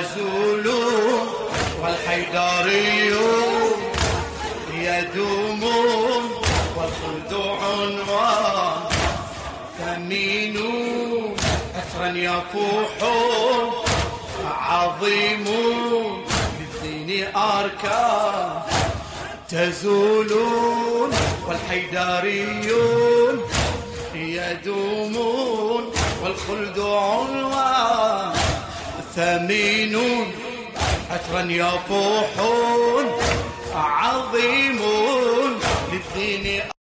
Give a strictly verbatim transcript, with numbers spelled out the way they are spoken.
تزولون والحيداريون يدومون والخلد عنوان ثمينون أسرا يفوحون عظيمون للدين أركان تزولون والحيداريون يدومون والخلد عنوان ثمينون أترا يفوحون عظيمون للدين